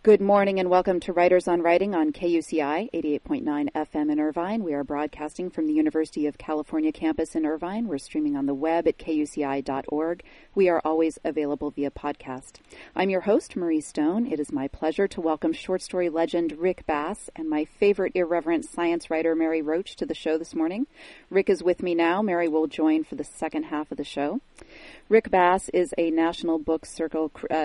Good morning and welcome to Writers on Writing on KUCI 88.9 FM in Irvine. We are broadcasting from the University of California campus in Irvine. We're streaming on the web at kuci.org. We are always available via podcast. I'm your host, Marie Stone. It is my pleasure to welcome short story legend Rick Bass and my favorite irreverent science writer, Mary Roach, to the show this morning. Rick is with me now. Mary will join for the second half of the show. Rick Bass is a National Book Circle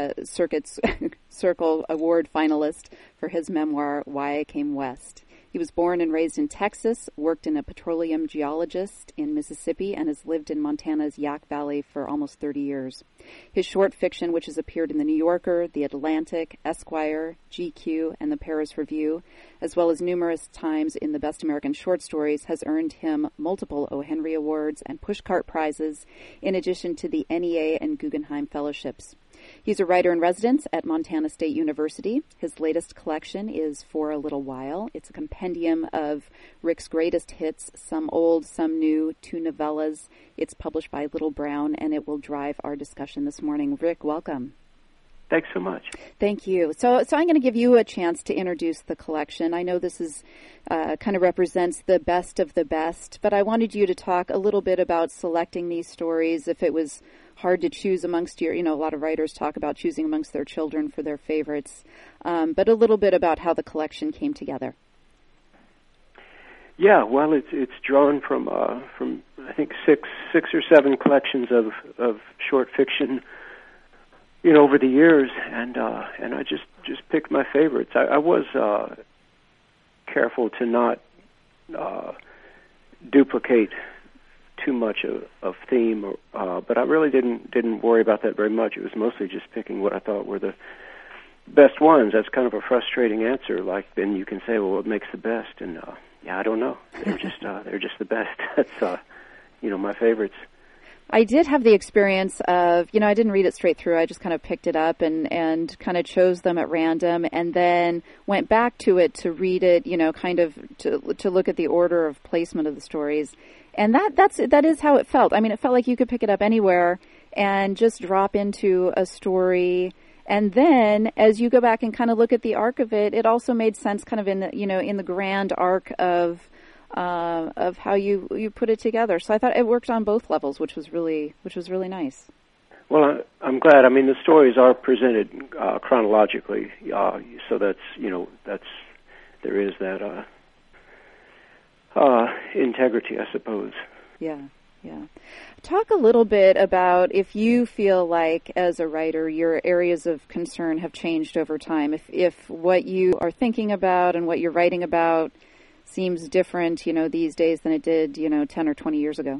Award finalist for his memoir, Why I Came West. He was born and raised in Texas, worked in a petroleum geologist in Mississippi, and has lived in Montana's Yak Valley for almost 30 years. His short fiction, which has appeared in The New Yorker, The Atlantic, Esquire, GQ, and the Paris Review, as well as numerous times in the Best American Short Stories, has earned him multiple O. Henry Awards and Pushcart Prizes, in addition to the NEA and Guggenheim Fellowships. He's a writer-in-residence at Montana State University. His latest collection is For a Little While. It's a compendium of Rick's greatest hits, some old, some new, 2 novellas. It's published by Little Brown, and it will drive our discussion this morning. Rick, welcome. Thanks so much. Thank you. So I'm going to give you a chance to introduce the collection. I know this is kind of represents the best of the best, but I wanted you to talk a little bit about selecting these stories, if it was hard to choose amongst a lot of writers talk about choosing amongst their children for their favorites, but a little bit about how the collection came together. Yeah, well, it's drawn from I think six or seven collections of short fiction, over the years, and I just picked my favorites. I was careful to not duplicate too much of theme, but I really didn't worry about that very much. It was mostly just picking what I thought were the best ones. That's kind of a frustrating answer. Like, then you can say, well, what makes the best? And I don't know. They're just the best. That's my favorites. I did have the experience of, I didn't read it straight through. I just kind of picked it up and kind of chose them at random, and then went back to it to read it, kind of to look at the order of placement of the stories. And that is how it felt. I mean, it felt like you could pick it up anywhere and just drop into a story. And then as you go back and kind of look at the arc of it, it also made sense kind of in the, in the grand arc of how you put it together. So I thought it worked on both levels, which was really nice. Well, I'm glad. I mean, the stories are presented chronologically, so that's there is that integrity, I suppose. Yeah. Talk a little bit about if you feel like, as a writer, your areas of concern have changed over time. If what you are thinking about and what you're writing about seems different, these days than it did, 10 or 20 years ago.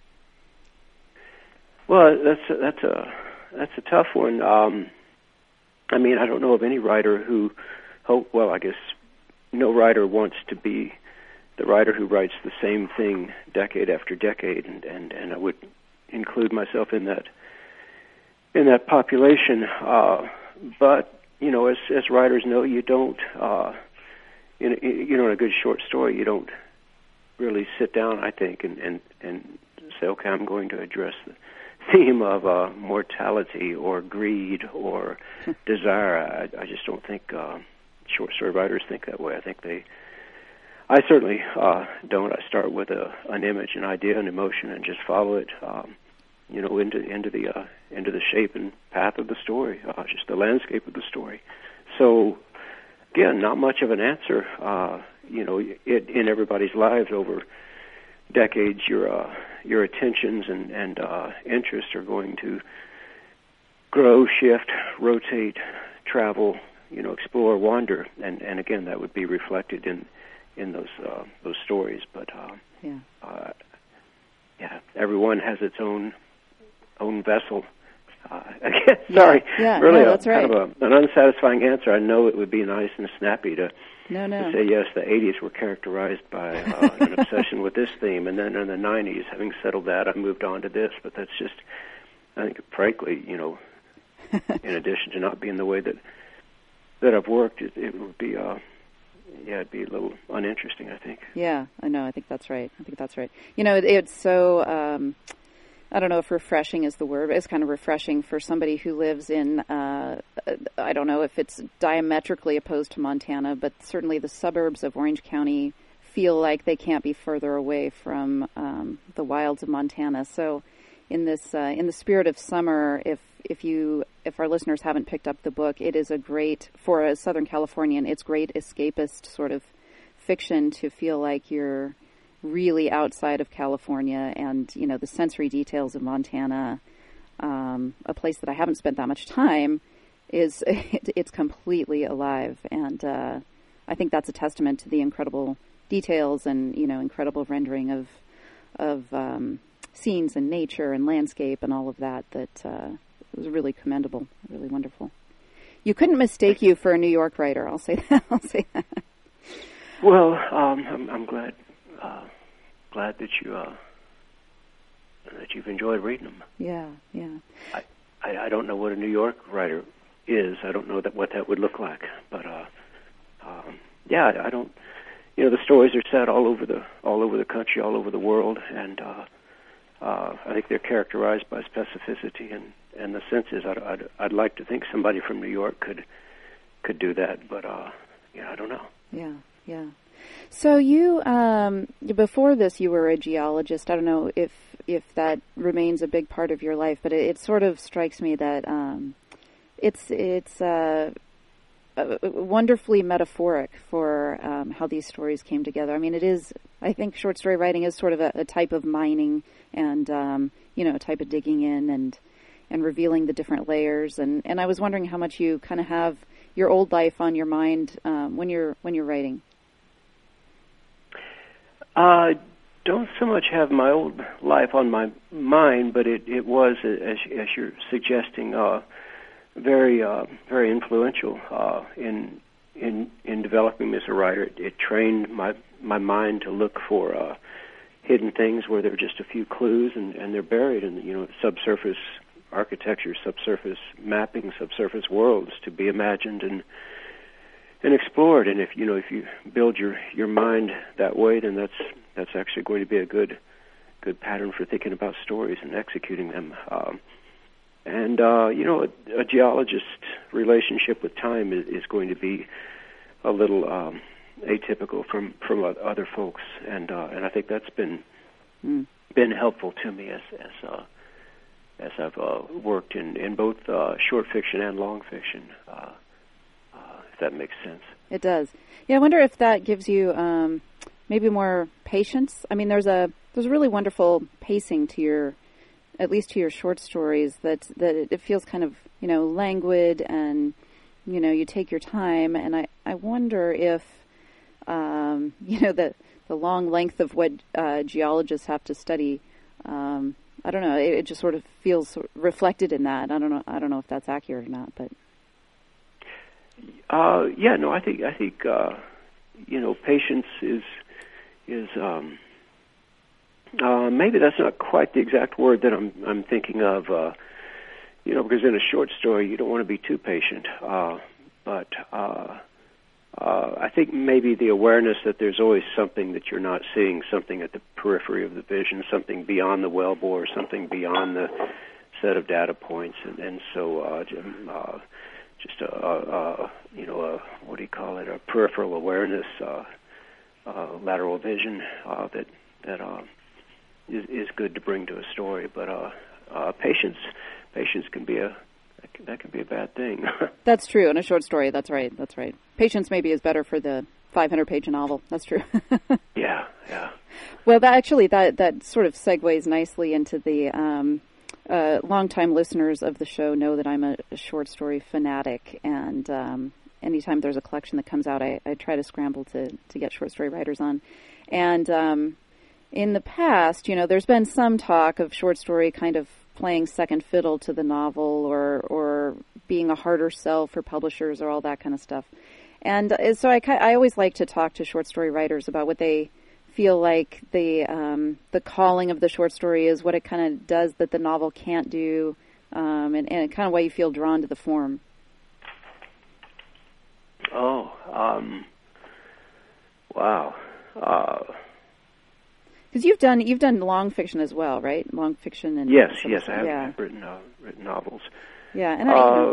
Well, that's a tough one. I mean, I don't know of any writer I guess no writer wants to be the writer who writes the same thing decade after decade, and I would include myself in that population. But as writers know, you don't. In a good short story, you don't really sit down, I think, and say, okay, I'm going to address the theme of mortality or greed or desire. I just don't think short story writers think that way. I certainly don't. I start with an image, an idea, an emotion, and just follow it, into the shape and path of the story, just the landscape of the story. So, again, not much of an answer. In everybody's lives over decades, your attentions and interests are going to grow, shift, rotate, travel, explore, wander, and again, that would be reflected in those stories. But everyone has its own vessel. Again, sorry, really, that's right. Kind of an unsatisfying answer. I know it would be nice and snappy to say yes. The '80s were characterized by an obsession with this theme, and then in the '90s, having settled that, I moved on to this. But that's just, I think, frankly, in addition to not being the way that I've worked, it would be. It'd be a little uninteresting, I think. Yeah, I know. I think that's right. It's so I don't know if refreshing is the word, but it's kind of refreshing for somebody who lives in, I don't know if it's diametrically opposed to Montana, but certainly the suburbs of Orange County feel like they can't be further away from the wilds of Montana. So in the spirit of summer, if our listeners haven't picked up the book, it is for a Southern Californian, it's great escapist sort of fiction to feel like you're really outside of California, and the sensory details of Montana, a place that I haven't spent that much time, it's completely alive, and I think that's a testament to the incredible details and incredible rendering of scenes and nature and landscape and all of that. It was really commendable, really wonderful. You couldn't mistake you for a New York writer. I'll say that. Well, I'm glad that you've enjoyed reading them. Yeah. I don't know what a New York writer is. I don't know what that would look like. But I don't. The stories are set all over the country, all over the world, and I think they're characterized by specificity and the senses. I'd like to think somebody from New York could do that, but I don't know. Yeah. So you, before this, you were a geologist. I don't know if that remains a big part of your life, but it sort of strikes me that it's wonderfully metaphoric for how these stories came together. I mean, I think short story writing is sort of a type of mining and, a type of digging in and revealing the different layers. And I was wondering how much you kind of have your old life on your mind when you're writing. Don't so much have my old life on my mind, but it was, as you're suggesting, very very influential in developing me as a writer. It trained my mind to look for hidden things where there are just a few clues, and they're buried in subsurface architecture, subsurface mapping, subsurface worlds to be imagined and explored. And if you build your mind that way, then that's actually going to be a good pattern for thinking about stories and executing them. A geologist's relationship with time is going to be a little atypical from other folks, and I think that's been helpful to me as I've worked in both short fiction and long fiction. If that makes sense. It does. Yeah, I wonder if that gives you maybe more patience. I mean, there's a really wonderful pacing to at least to your short stories, that it feels kind of, languid, and, you take your time. And I wonder if, the long length of what geologists have to study, I don't know, it just sort of feels reflected in that. I don't know if that's accurate or not, but. I think patience is maybe that's not quite the exact word that I'm thinking of, because in a short story you don't want to be too patient, but I think maybe the awareness that there's always something that you're not seeing, something at the periphery of the vision, something beyond the wellbore, something beyond the set of data points, and so just a what do you call it? A peripheral awareness, lateral vision that is good to bring to a story. But patience can be a bad thing. That's true in a short story. That's right. Patience maybe is better for the 500-page novel. That's true. Yeah. Well, that sort of segues nicely into the. Longtime listeners of the show know that I'm a short story fanatic, and anytime there's a collection that comes out, I try to scramble to get short story writers on. And in the past, there's been some talk of short story kind of playing second fiddle to the novel, or being a harder sell for publishers, or all that kind of stuff. And so I always like to talk to short story writers about what they feel like the calling of the short story is, what it kind of does that the novel can't do, and kind of why you feel drawn to the form. Wow. Because you've done long fiction as well, right? Long fiction and yes, I have written novels. Yeah, and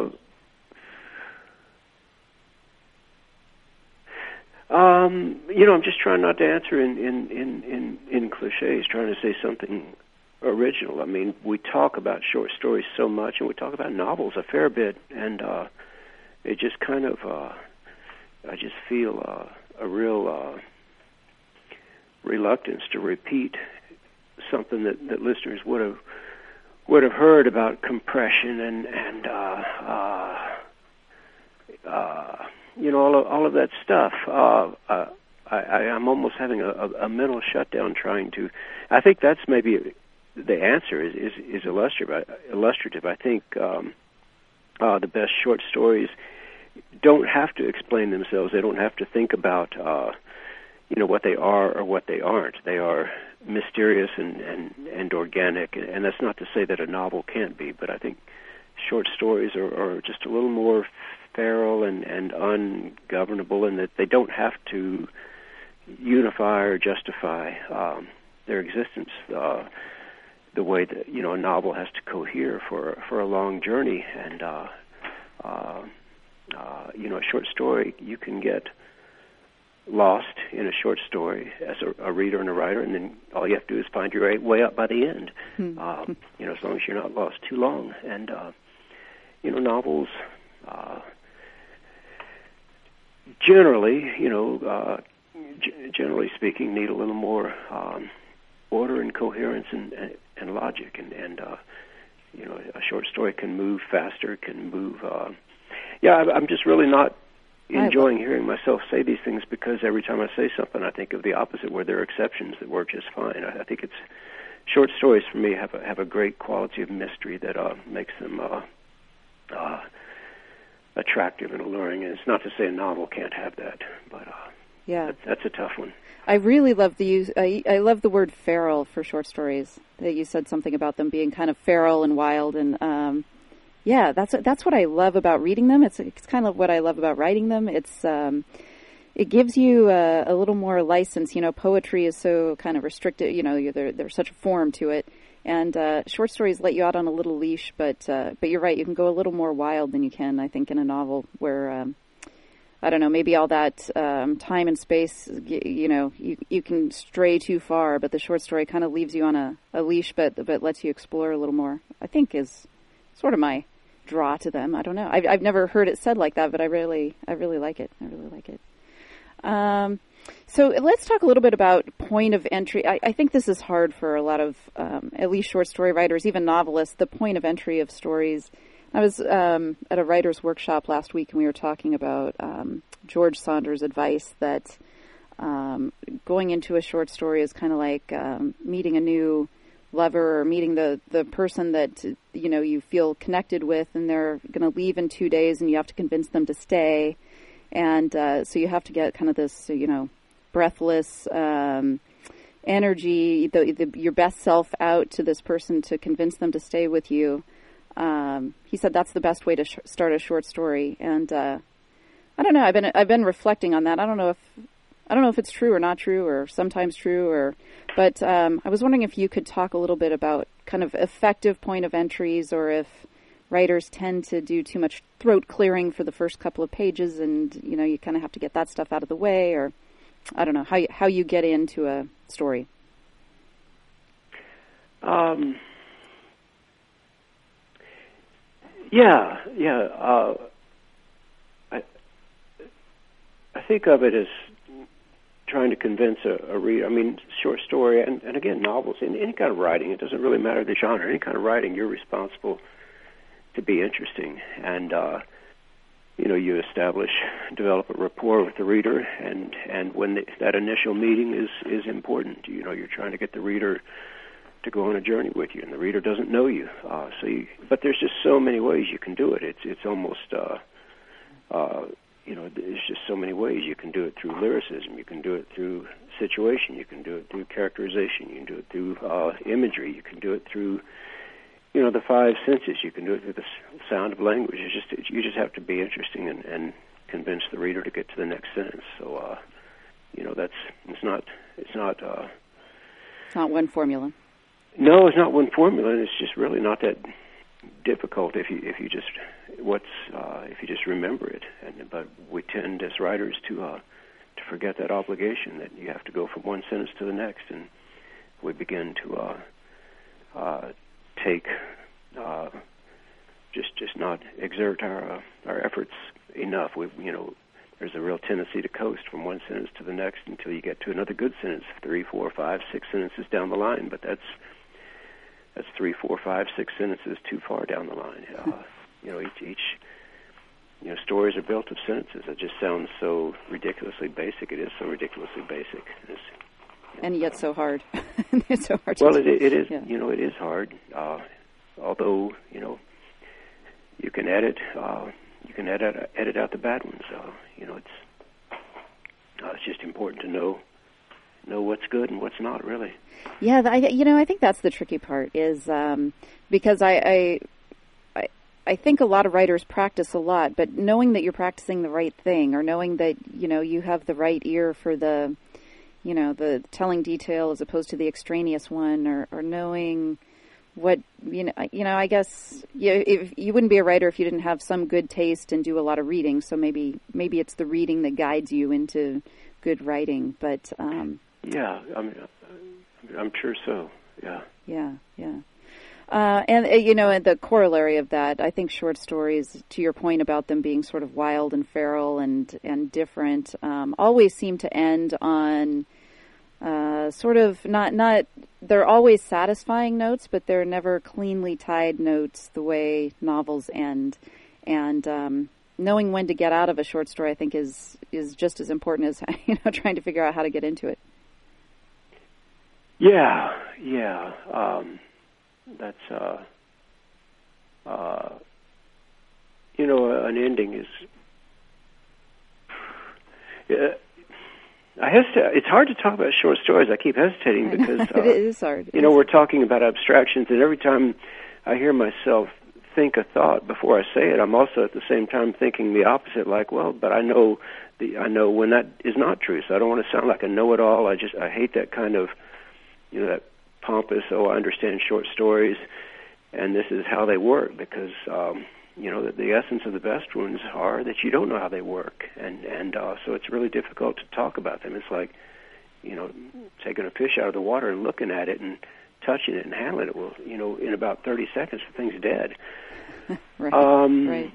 I'm just trying not to answer in cliches, trying to say something original. I mean, we talk about short stories so much, and we talk about novels a fair bit, and it just kind of, I just feel a real reluctance to repeat something that listeners would have heard about compression and all of that stuff. I'm almost having a mental shutdown trying to. I think that's maybe the answer is illustrative. I think the best short stories don't have to explain themselves. They don't have to think about what they are or what they aren't. They are mysterious and organic. And that's not to say that a novel can't be, but I think short stories are just a little more feral and ungovernable, in that they don't have to unify or justify their existence the way that a novel has to cohere for a long journey. And a short story, you can get lost in a short story as a reader and a writer, and then all you have to do is find your way up by the end. As long as you're not lost too long. And novels generally speaking, need a little more order and coherence and logic. And a short story can move faster, can move. I'm just really not enjoying hearing myself say these things, because every time I say something, I think of the opposite, where there are exceptions that work just fine. I think it's short stories for me have a great quality of mystery that makes them attractive and alluring. And it's not to say a novel can't have that, but that's a tough one. I really love the use. I love the word feral for short stories. That you said something about them being kind of feral and wild, and that's what I love about reading them. It's kind of what I love about writing them. It gives you a little more license. Poetry is so kind of restricted. There's such a form to it, and short stories let you out on a little leash. But you're right. You can go a little more wild than you can, I think, in a novel, where I don't know, maybe all that time and space. You can stray too far. But the short story kind of leaves you on a leash, but lets you explore a little more, I think, is sort of my draw to them. I don't know. I've never heard it said like that, but I really like it. I really like it. So let's talk a little bit about point of entry. I think this is hard for a lot of, at least short story writers, even novelists, the point of entry of stories. I was at a writer's workshop last week, and we were talking about George Saunders' advice that going into a short story is kind of like meeting a new lover, or meeting the person that you feel connected with, and they're going to leave in 2 days, and you have to convince them to stay. And so you have to get kind of this, breathless energy, your best self out to this person to convince them to stay with you. He said that's the best way to start a short story. And I don't know. I've been reflecting on that. I don't know if it's true or not true, or sometimes true, but I was wondering if you could talk a little bit about kind of effective point of entries, or if writers tend to do too much throat clearing for the first couple of pages, and you kind of have to get that stuff out of the way, or I don't know how you get into a story. I think of it as trying to convince a reader. I mean, short story, and again, novels, in any kind of writing, it doesn't really matter the genre. Any kind of writing, you're responsible to be interesting, and you develop a rapport with the reader, and when that initial meeting is important. You're trying to get the reader to go on a journey with you, and the reader doesn't know you. But there's just so many ways you can do it. It's almost there's just so many ways. You can do it through lyricism. You can do it through situation. You can do it through characterization. You can do it through imagery. You can do it through the five senses. You can do it through the sound of language. You just have to be interesting and convince the reader to get to the next sentence. So, it's not It's not one formula. No, it's not one formula, and it's just really not that difficult if you just remember it. But we tend as writers to forget that obligation, that you have to go from one sentence to the next, and we begin to just not exert our efforts enough. There's a real tendency to coast from one sentence to the next until you get to another good sentence, 3, 4, 5, 6 sentences down the line. But that's 3, 4, 5, 6 sentences too far down the line. Each stories are built of sentences. It just sounds so ridiculously basic. It is so ridiculously basic. And yet so hard. It's so hard. Well, it is. Yeah. It is hard. Although you can edit. You can edit out the bad ones. It's just important to know what's good and what's not, really. Yeah, I think that's the tricky part is because I think a lot of writers practice a lot, but knowing that you're practicing the right thing, or knowing that you have the right ear for the telling detail as opposed to the extraneous one, or knowing what I guess if you wouldn't be a writer if you didn't have some good taste and do a lot of reading. So maybe it's the reading that guides you into good writing. But yeah, I'm sure so. Yeah. Yeah. And the corollary of that, I think short stories, to your point about them being sort of wild and feral and different, always seem to end on sort of not. They're always satisfying notes, but they're never cleanly tied notes the way novels end. And knowing when to get out of a short story, I think, is just as important as trying to figure out how to get into it. Yeah. That's an ending is. I hesitate. It's hard to talk about short stories. I keep hesitating because it is hard. We're talking about abstractions, and every time I hear myself think a thought before I say it, I'm also at the same time thinking the opposite. Like, well, but I know when that is not true. So I don't want to sound like a know-it-all. I hate that kind of that pompous. Oh, I understand short stories, and this is how they work, because the essence of the best ones are that you don't know how they work, and so it's really difficult to talk about them. It's like taking a fish out of the water and looking at it and touching it and handling it. Well, in about 30 seconds the thing's dead. Right.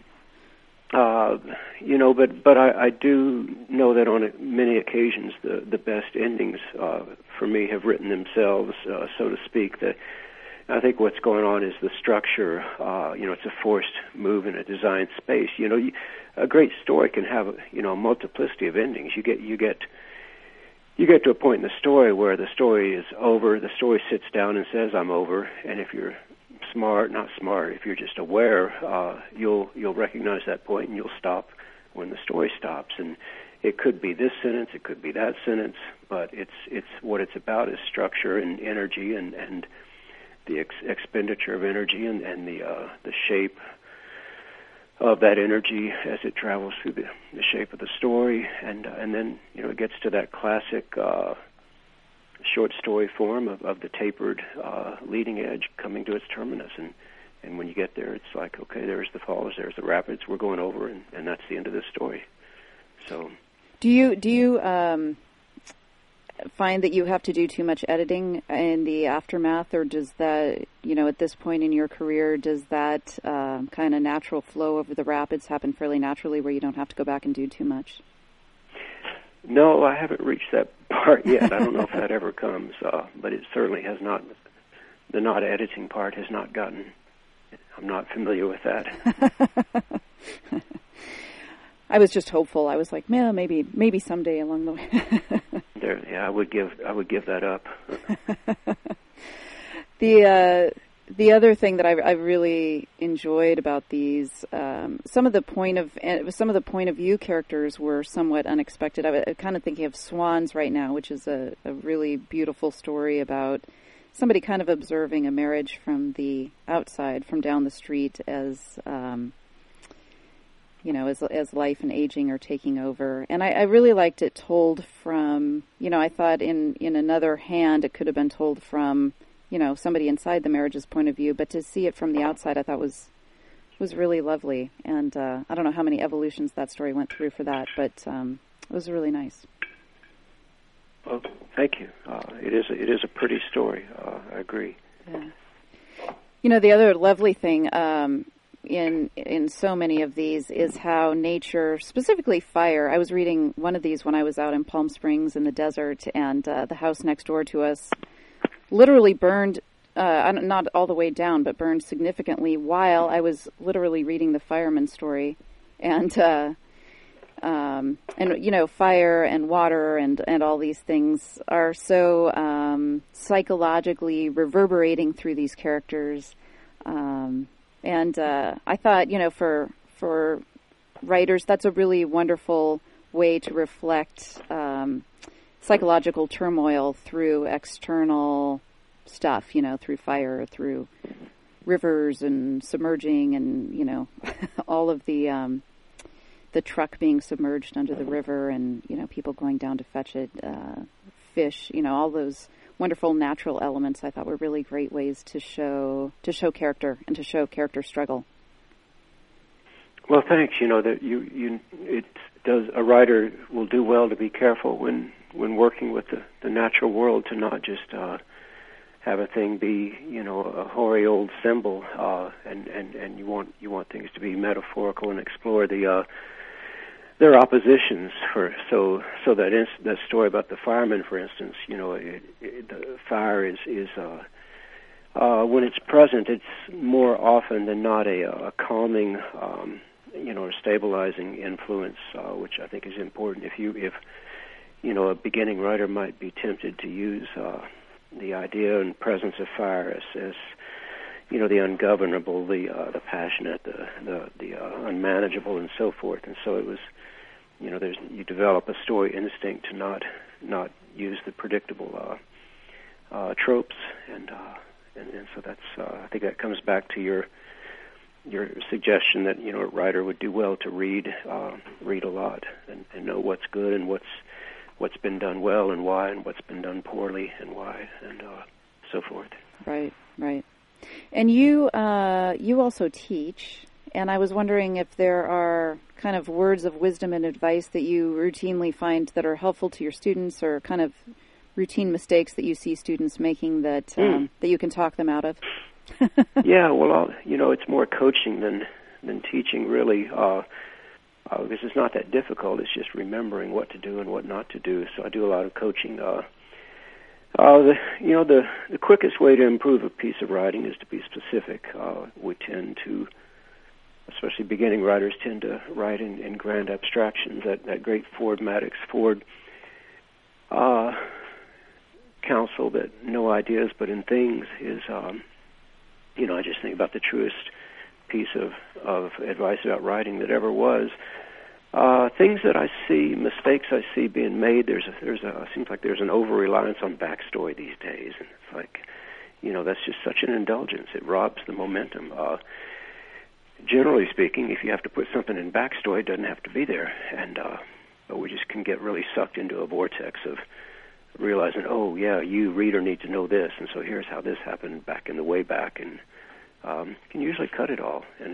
But I do know that on many occasions the best endings for me have written themselves, so to speak. I think what's going on is the structure. It's a forced move in a designed space. A great story can have a multiplicity of endings. You get to a point in the story where the story is over. The story sits down and says, "I'm over." And if you're if you're just aware, you'll recognize that point and you'll stop when the story stops. And it could be this sentence, it could be that sentence, but it's what it's about is structure and energy and the expenditure of energy and the shape of that energy as it travels through the shape of the story, and then it gets to that classic short story form of the tapered leading edge coming to its terminus, and when you get there, it's like, okay, there's the falls, there's the rapids, we're going over, and that's the end of the story. So, do you find that you have to do too much editing in the aftermath, or does that, at this point in your career, does that kind of natural flow over the rapids happen fairly naturally where you don't have to go back and do too much? No, I haven't reached that part yet. I don't know if that ever comes, but it certainly has not. The not editing part has not gotten. I'm not familiar with that. I was just hopeful. I was like, well, maybe someday along the way. I would give that up. The other thing that I really enjoyed about these, some of the point of view characters were somewhat unexpected. I'm kind of thinking of Swans right now, which is a really beautiful story about somebody kind of observing a marriage from the outside, from down the street, as as life and aging are taking over. And I really liked it told from, I thought in another hand it could have been told from, somebody inside the marriage's point of view, but to see it from the outside I thought was really lovely. And I don't know how many evolutions that story went through for that, but it was really nice. Well, thank you. It is a pretty story. I agree. Yeah. The other lovely thing in so many of these is how nature, specifically fire. I was reading one of these when I was out in Palm Springs in the desert, and the house next door to us literally burned, not all the way down, but burned significantly while I was literally reading the fireman's story. And fire and water and all these things are so psychologically reverberating through these characters. And I thought, for writers, that's a really wonderful way to reflect psychological turmoil through external stuff, through fire, through rivers and submerging and, all of the truck being submerged under the river and, people going down to fetch it, fish, all those wonderful natural elements I thought were really great ways to show character and to show character struggle. Well, thanks. A writer will do well to be careful when working with the natural world to not just have a thing be, a hoary old symbol, and you want things to be metaphorical and explore their oppositions so that story about the fireman, for instance, the fire is when it's present, it's more often than not a calming, or stabilizing influence, which I think is important. If a beginning writer might be tempted to use the idea and presence of fire as the ungovernable, the passionate, the unmanageable, and so forth. And so it was, you develop a story instinct to not use the predictable tropes, and so that's I think that comes back to your suggestion that a writer would do well to read a lot and know what's good and what's been done well and why, and what's been done poorly and why, and so forth. Right. And you also teach, and I was wondering if there are kind of words of wisdom and advice that you routinely find that are helpful to your students, or kind of routine mistakes that you see students making that that you can talk them out of. Yeah, well, it's more coaching than teaching, really. Because it's not that difficult. It's just remembering what to do and what not to do. So I do a lot of coaching. The quickest way to improve a piece of writing is to be specific. We tend to, especially beginning writers, tend to write in grand abstractions. That great Ford Maddox Ford counsel that no ideas but in things is, I just think about the truest piece of advice about writing that ever was. Things that I see, mistakes I see being made. Seems like there's an over-reliance on backstory these days, and it's like, that's just such an indulgence. It robs the momentum. Generally speaking, if you have to put something in backstory, it doesn't have to be there, and but we just can get really sucked into a vortex of realizing, oh yeah, you reader need to know this, and so here's how this happened back in the way back, and can usually cut it all, and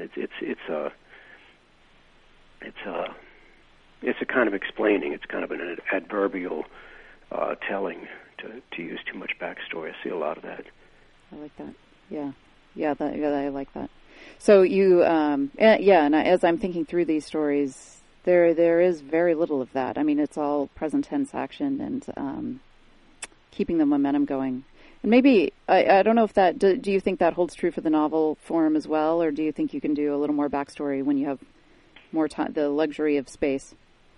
it's a kind of explaining. It's kind of an adverbial telling to use too much backstory. I see a lot of that. I like that. Yeah, I like that. So you, and as I'm thinking through these stories, there is very little of that. I mean, it's all present tense action and keeping the momentum going. And maybe, I don't know if that, do you think that holds true for the novel form as well, or do you think you can do a little more backstory when you have more time, the luxury of space?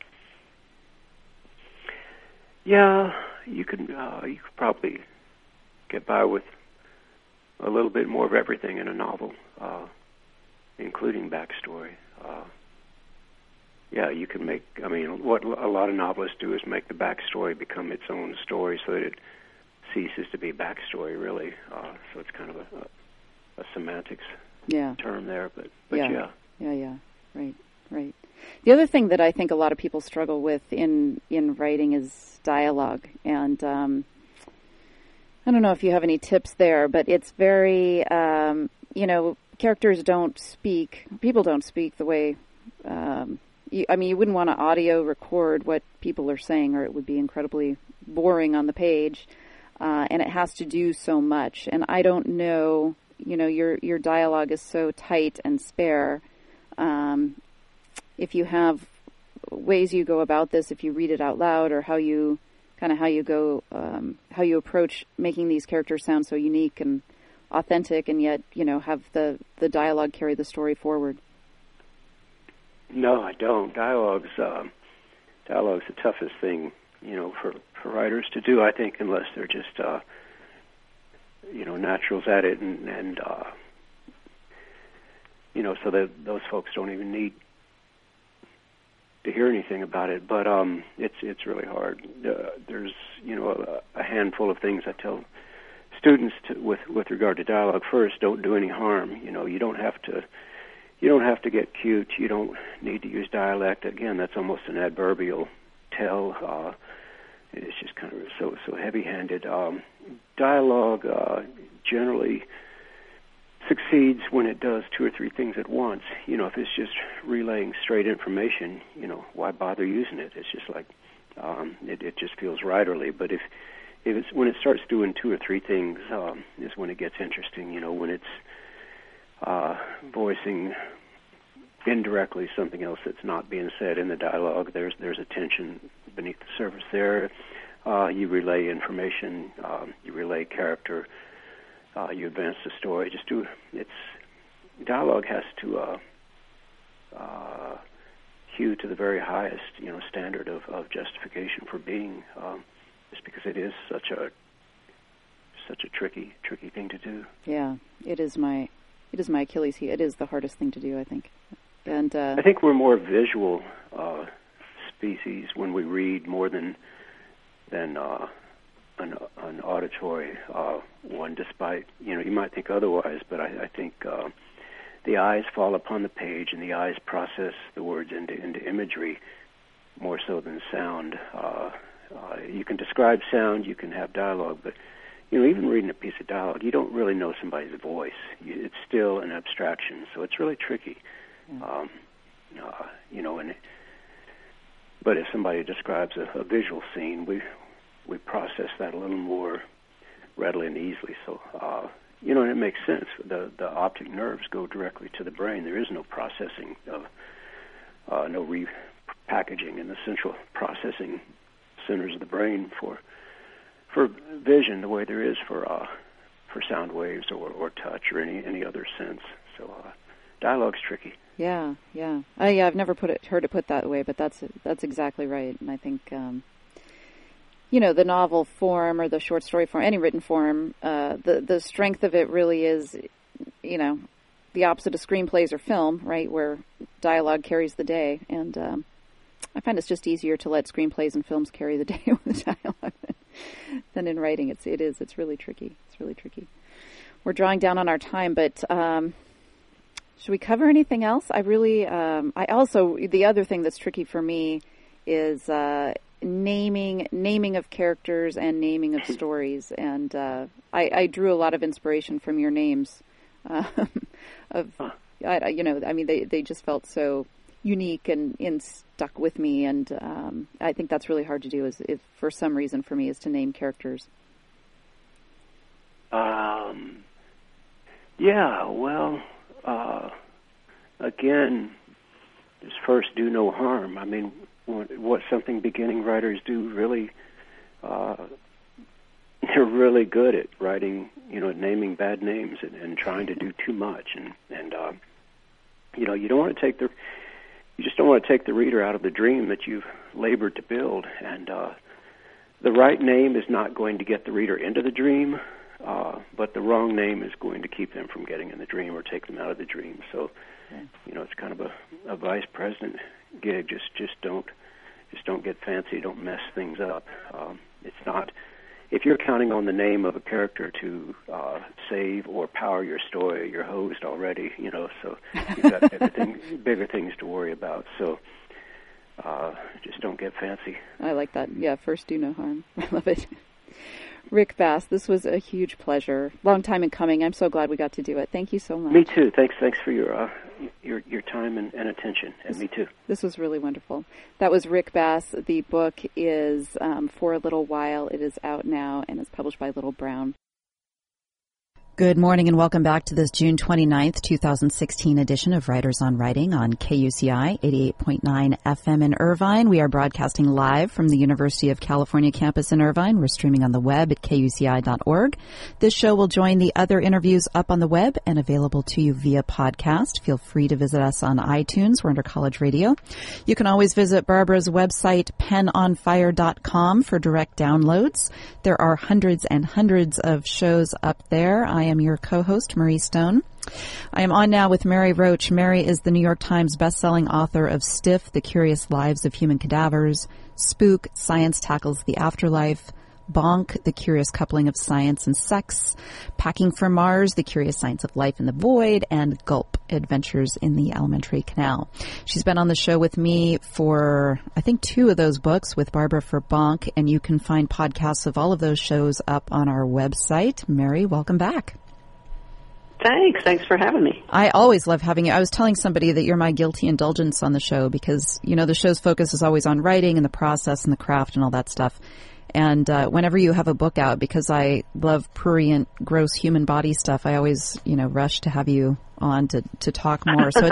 Yeah, you could probably get by with a little bit more of everything in a novel, including backstory. Yeah, you can make, what a lot of novelists do is make the backstory become its own story so that it ceases to be backstory, really. So it's kind of a semantics term there, but yeah. Yeah, right. right. The other thing that I think a lot of people struggle with in writing is dialogue. And I don't know if you have any tips there, but it's very, characters don't speak, people don't speak the way, you wouldn't want to audio record what people are saying, or it would be incredibly boring on the page. And it has to do so much. And I don't know, your dialogue is so tight and spare. If you have ways you go about this, if you read it out loud, or how you approach making these characters sound so unique and authentic, and yet, have the dialogue carry the story forward. No, I don't. Dialogue's the toughest thing, for writers to do, I think, unless they're just, naturals at it, and so that those folks don't even need to hear anything about it. But it's really hard. There's a handful of things I tell students with regard to dialogue. First, don't do any harm. You don't have to get cute. You don't need to use dialect. Again, that's almost an adverbial tell. It's just kind of so heavy-handed. Dialogue generally succeeds when it does two or three things at once. If it's just relaying straight information, why bother using it? It's just like it just feels writerly. But if it's when it starts doing two or three things, is when it gets interesting. When it's voicing indirectly something else that's not being said in the dialogue. There's a tension beneath the surface there. You relay information. You relay character. You advance the story. Dialogue has to hew to the very highest, standard of justification for being, just because it is such a tricky thing to do. Yeah, it is my Achilles heel. It is the hardest thing to do, I think. And I think we're more visual species when we read more than an auditory one, despite, you might think otherwise, but I think the eyes fall upon the page, and the eyes process the words into imagery more so than sound. You can describe sound, you can have dialogue, but even reading a piece of dialogue, you don't really know somebody's voice. It's still an abstraction, so it's really tricky. But if somebody describes a visual scene, we process that a little more readily and easily. So, and it makes sense. The optic nerves go directly to the brain. There is no processing of, no repackaging in the central processing centers of the brain for vision, the way there is for sound waves or touch or any other sense. So, dialogue's tricky. Yeah. I've never heard it put that way, but that's exactly right. And I think, the novel form or the short story form, any written form, the strength of it really is, the opposite of screenplays or film, right, where dialogue carries the day. And I find it's just easier to let screenplays and films carry the day with dialogue than in writing. It's really tricky. It's really tricky. We're drawing down on our time, but should we cover anything else? The other thing that's tricky for me is naming of characters and naming of stories. And I drew a lot of inspiration from your names. They just felt so unique and stuck with me. And I think that's really hard to do, if for some reason for me, is to name characters. Again, just first, do no harm. I mean, what something beginning writers do really, they're really good at writing, naming bad names and trying to do too much. And you don't want to you just don't want to take the reader out of the dream that you've labored to build. And the right name is not going to get the reader into the dream, but the wrong name is going to keep them from getting in the dream or take them out of the dream. So, it's kind of a vice president gig. Just don't get fancy. Don't mess things up. It's if you're counting on the name of a character to save or power your story, you're hosed already, so you've got bigger things to worry about. So just don't get fancy. I like that. Yeah, first do no harm. I love it. Rick Bass, this was a huge pleasure. Long time in coming. I'm so glad we got to do it. Thank you so much. Me too. Thanks for your time and attention. And me too. This was really wonderful. That was Rick Bass. The book is For a Little While. It is out now and is published by Little Brown. Good morning and welcome back to this June 29th, 2016 edition of Writers on Writing on KUCI 88.9 FM in Irvine. We are broadcasting live from the University of California campus in Irvine. We're streaming on the web at kuci.org. This show will join the other interviews up on the web and available to you via podcast. Feel free to visit us on iTunes. We're under College Radio. You can always visit Barbara's website, penonfire.com, for direct downloads. There are hundreds and hundreds of shows up there. I am your co-host, Marie Stone. I am on now with Mary Roach. Mary is the New York Times bestselling author of Stiff, The Curious Lives of Human Cadavers, Spook, Science Tackles the Afterlife, Bonk, The Curious Coupling of Science and Sex, Packing for Mars, The Curious Science of Life in the Void, and Gulp, Adventures in the Alimentary Canal. She's been on the show with me for, I think, 2 of those books with Barbara for Bonk, and you can find podcasts of all of those shows up on our website. Mary, welcome back. Thanks for having me. I always love having you. I was telling somebody that you're my guilty indulgence on the show because, the show's focus is always on writing and the process and the craft and all that stuff. And whenever you have a book out, because I love prurient, gross human body stuff, I always, rush to have you on to talk more. So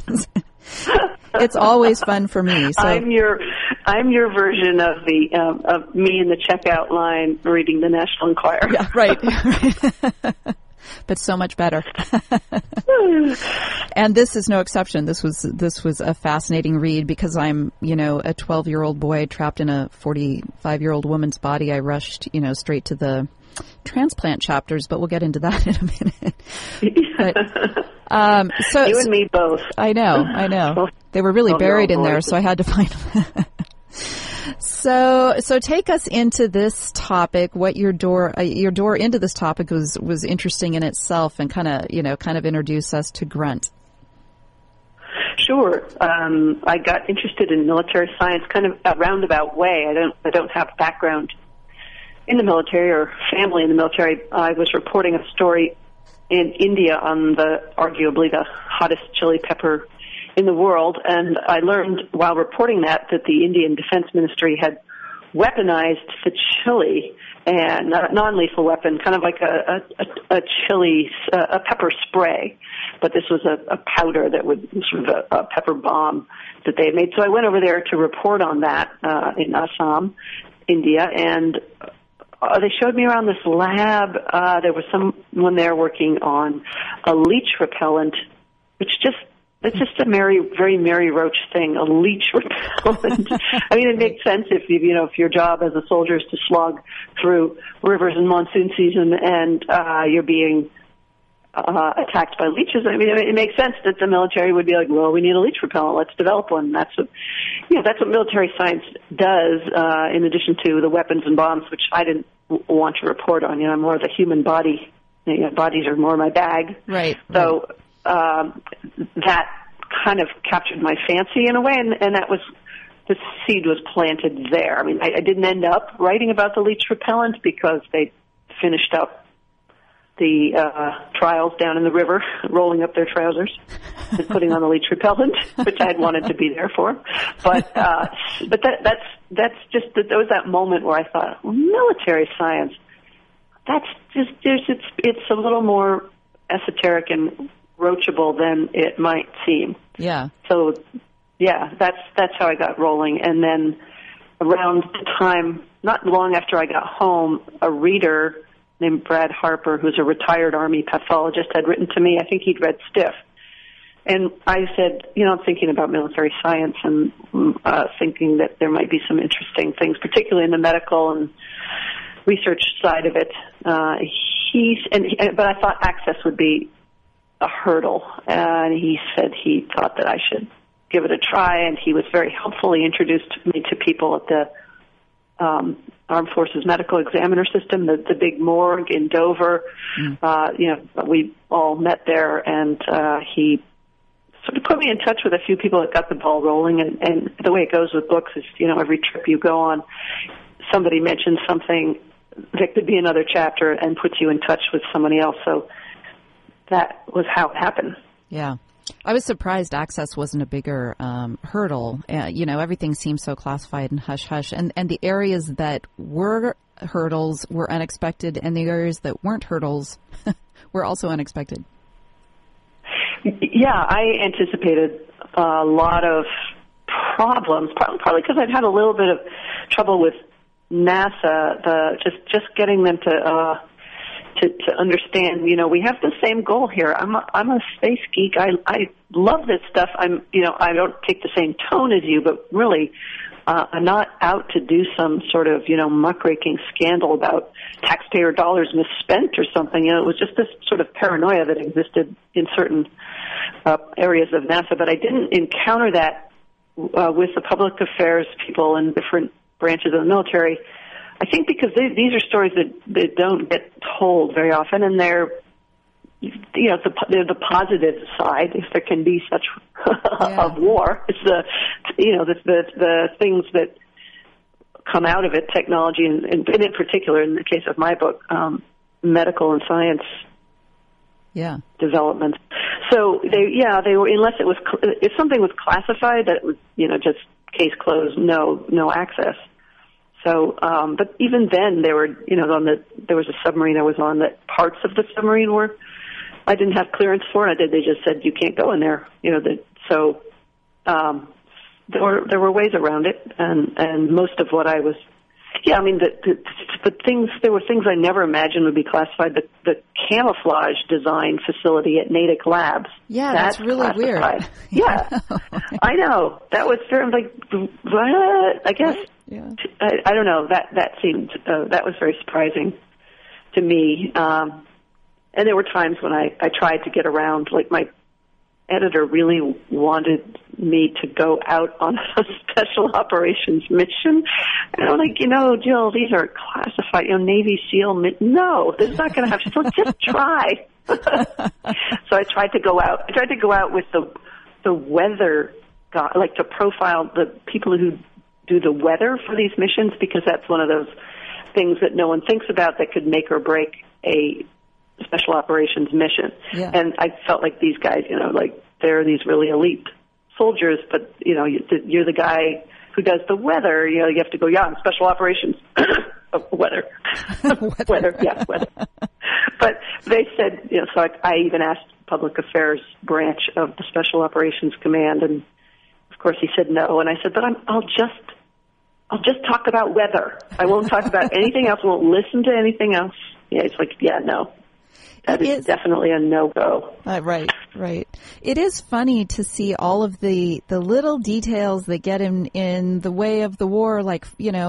it's always fun for me. So I'm your version of the of me in the checkout line reading the National Enquirer. Yeah, right. But so much better. And this is no exception. This was a fascinating read because I'm, a 12-year-old boy trapped in a 45-year-old woman's body. I rushed, straight to the transplant chapters, but we'll get into that in a minute. But, so you and me both. I know. They were really buried in there, so I had to find them. So take us into this topic. What your door into this topic was interesting in itself, and kind of introduce us to Grunt. Sure. I got interested in military science kind of a roundabout way. I don't have a background in the military or family in the military. I was reporting a story in India on arguably the hottest chili pepper in the world, and I learned while reporting that the Indian Defense Ministry had weaponized the chili, and a non-lethal weapon, kind of like a chili, a pepper spray, but this was a powder that would sort of a pepper bomb that they had made. So I went over there to report on that in Assam, India, and they showed me around this lab. There was someone there working on a leech repellent, which it's just a very Mary Roach thing, a leech repellent. I mean, it makes sense if your job as a soldier is to slog through rivers in monsoon season and you're being attacked by leeches. I mean, it makes sense that the military would be like, well, we need a leech repellent. Let's develop one. That's what military science does. In addition to the weapons and bombs, which I didn't want to report on. I'm more of the human body. Bodies are more my bag. Right. So. That kind of captured my fancy in a way, and that was the seed was planted there. I mean, I didn't end up writing about the leech repellent because they finished up the trials down in the river, rolling up their trousers and putting on the leech repellent, which I had wanted to be there for. But that's just there was that moment where I thought, military science. That's just it's a little more esoteric and roachable than it might seem. Yeah. So, yeah, that's how I got rolling. And then around the time, not long after I got home, a reader named Brad Harper, who's a retired Army pathologist, had written to me. I think he'd read Stiff. And I said, I'm thinking about military science and thinking that there might be some interesting things, particularly in the medical and research side of it. But I thought access would be a hurdle, and he said he thought that I should give it a try, and he was very helpful. He introduced me to people at the Armed Forces Medical Examiner System, the big morgue in Dover. We all met there, and he sort of put me in touch with a few people that got the ball rolling. And the way it goes with books is, every trip you go on, somebody mentions something that could be another chapter and puts you in touch with somebody else. So that was how it happened. Yeah. I was surprised access wasn't a bigger hurdle. Everything seems so classified and hush-hush. And the areas that were hurdles were unexpected, and the areas that weren't hurdles were also unexpected. Yeah, I anticipated a lot of problems, probably because I'd had a little bit of trouble with NASA, just getting them to understand, we have the same goal here. I'm a space geek. I love this stuff. I don't take the same tone as you, but really, I'm not out to do some sort of, muckraking scandal about taxpayer dollars misspent or something. It was just this sort of paranoia that existed in certain areas of NASA, but I didn't encounter that with the public affairs people in different branches of the military. I think because these are stories that don't get told very often, and they're the positive side, if there can be such of war. It's the things that come out of it, technology, and in particular, in the case of my book, medical and science. Yeah. Development. So they were, unless it was, if something was classified, that it was, just case closed, no access. So, but even then, there were, there was a submarine I was on that parts of the submarine I didn't have clearance for, and they just said you can't go in there. So there were ways around it, and most of what I was. Yeah, I mean, there were things I never imagined would be classified. The camouflage design facility at Natick Labs. Yeah, that's really classified. Weird. Yeah, I know. That was very, what? I guess. Yeah. I don't know. That seemed, that was very surprising to me. And there were times when I tried to get around, like my editor really wanted me to go out on a special operations mission. And I'm like, Jill, these are classified, Navy SEAL. No, this is not going to happen. So just try. So I tried to go out. I tried to go out with the weather guy, like to profile the people who do the weather for these missions, because that's one of those things that no one thinks about that could make or break a special operations mission. Yeah. And I felt like these guys, they're these really elite soldiers, but, you're the guy who does the weather. You have to go, in special operations. Weather. Weather, yeah, weather. But they said, so I even asked public affairs branch of the Special Operations Command, and of course he said no. And I said, but I'll just talk about weather. I won't talk about anything else. I won't listen to anything else. Yeah, it's like, no. That is definitely a no-go. Right. It is funny to see all of the little details that get in the way of the war. Like,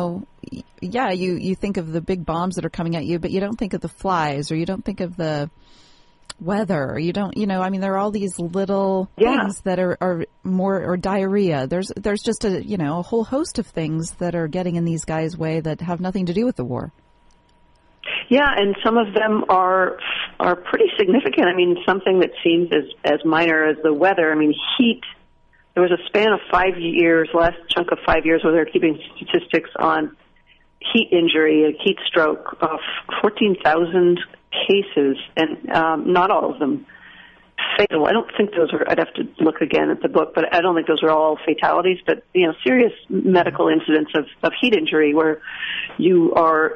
you think of the big bombs that are coming at you, but you don't think of the flies, or you don't think of the weather, or you don't, there are all these little things that are more, or diarrhea. There's just a whole host of things that are getting in these guys' way that have nothing to do with the war. Yeah, and some of them are pretty significant. Something that seems as minor as the weather. Heat. There was a span of 5 years, last chunk of 5 years, where they're keeping statistics on heat injury, heat stroke, of 14,000 cases, and not all of them fatal. I don't think those are, I'd have to look again at the book, but I don't think those are all fatalities, but, serious medical incidents of heat injury where you are,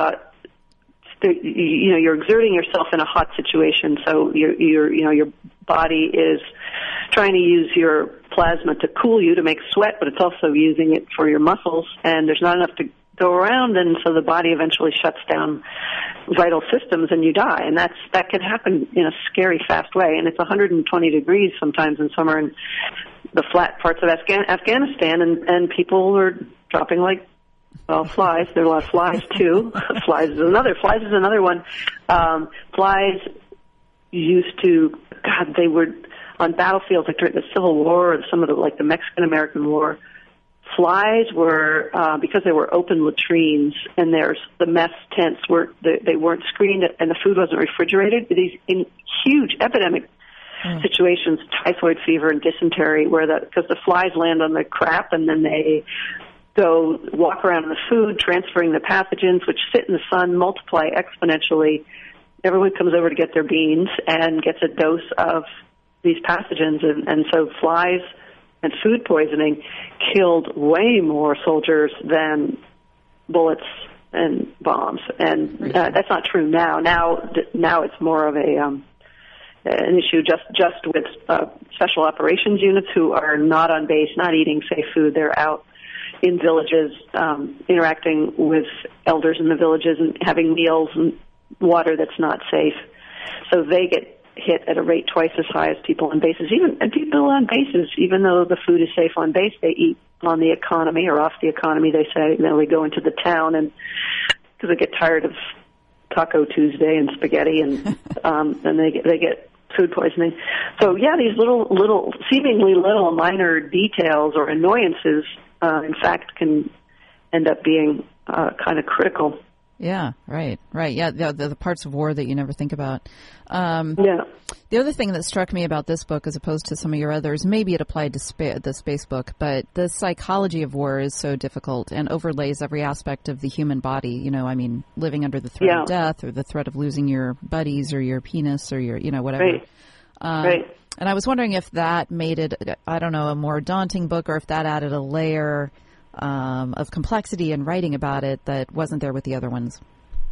you're exerting yourself in a hot situation, so your body is trying to use your plasma to cool you, to make sweat, but it's also using it for your muscles, and there's not enough to go around, and so the body eventually shuts down vital systems and you die. And that can happen in a scary, fast way. And it's 120 degrees sometimes in summer in the flat parts of Afghanistan, and people are dropping like, flies. There are a lot of flies too. Flies is another one. Flies used to, they were on battlefields like during the Civil War or some of the Mexican-American War. flies were, because they were open latrines and the mess tents they weren't screened and the food wasn't refrigerated, these in huge epidemic situations, typhoid fever and dysentery, because the flies land on the crap and then they go walk around in the food, transferring the pathogens, which sit in the sun, multiply exponentially. Everyone comes over to get their beans and gets a dose of these pathogens, and so flies and food poisoning killed way more soldiers than bullets and bombs. And that's not true now. Now it's more of an issue just with special operations units who are not on base, not eating safe food. They're out in villages, interacting with elders in the villages and having meals and water that's not safe. So they get hit at a rate twice as high as people on bases. People on bases, even though the food is safe on base, they eat on the economy or off the economy, they say. Then they go into the town and because they get tired of Taco Tuesday and spaghetti and they get food poisoning. So yeah, these little seemingly little minor details or annoyances in fact can end up being kind of critical. Yeah, right. Yeah, the parts of war that you never think about. Yeah. The other thing that struck me about this book, as opposed to some of your others, maybe it applied to the space book, but the psychology of war is so difficult and overlays every aspect of the human body. You know, I mean, living under the threat of death or the threat of losing your buddies or your penis or your, whatever. Right. Right. And I was wondering if that made it, I don't know, a more daunting book, or if that added a layer of complexity in writing about it that wasn't there with the other ones.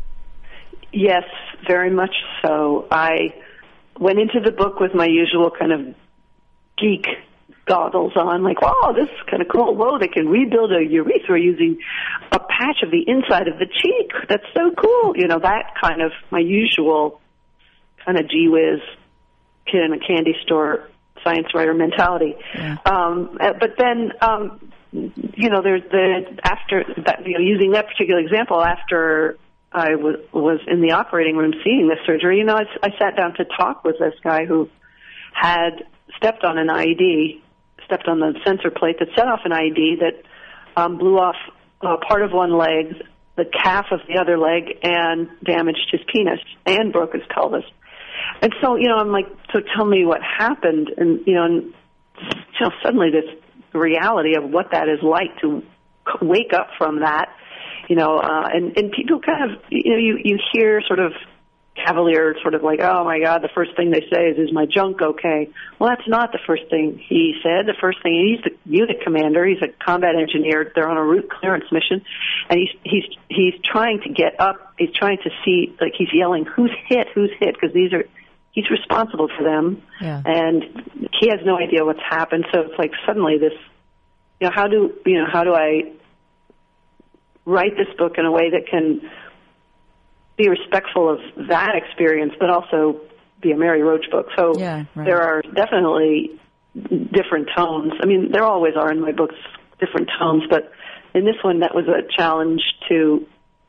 Yes, very much so. I went into the book with my usual kind of geek goggles on, like, wow, this is kind of cool. Whoa, they can rebuild a urethra using a patch of the inside of the cheek. That's so cool. That kind of my usual kind of gee whiz kid in a candy store science writer mentality. Yeah. But then, there's after that, using that particular example, after I was in the operating room seeing this surgery, I sat down to talk with this guy who had stepped on an IED, stepped on the sensor plate that set off an IED that blew off part of one leg, the calf of the other leg, and damaged his penis and broke his pelvis. And so, I'm like, so tell me what happened. And, suddenly this reality of what that is like to wake up from that, and people kind of, you hear sort of cavalier, sort of like, oh my God, the first thing they say is my junk okay? Well, that's not the first thing he said. The first thing, he's the unit commander, he's a combat engineer, they're on a route clearance mission, and he's trying to get up, he's trying to see, like he's yelling, who's hit, because he's responsible for them, and he has no idea what's happened. So it's like suddenly this, how do I write this book in a way that can be respectful of that experience, but also be a Mary Roach book. So there are definitely different tones. I mean, there always are in my books different tones, but in this one, that was a challenge to